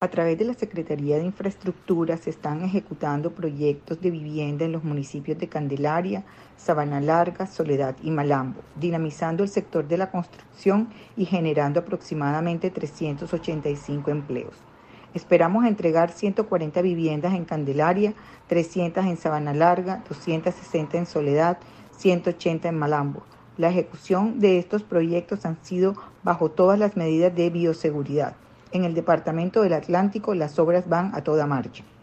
A través de la Secretaría de Infraestructura se están ejecutando proyectos de vivienda en los municipios de Candelaria, Sabana Larga, Soledad y Malambo, dinamizando el sector de la construcción y generando aproximadamente 385 empleos. Esperamos entregar 140 viviendas en Candelaria, 300 en Sabana Larga, 260 en Soledad, 180 en Malambo. La ejecución de estos proyectos han sido bajo todas las medidas de bioseguridad. En el departamento del Atlántico las obras van a toda marcha.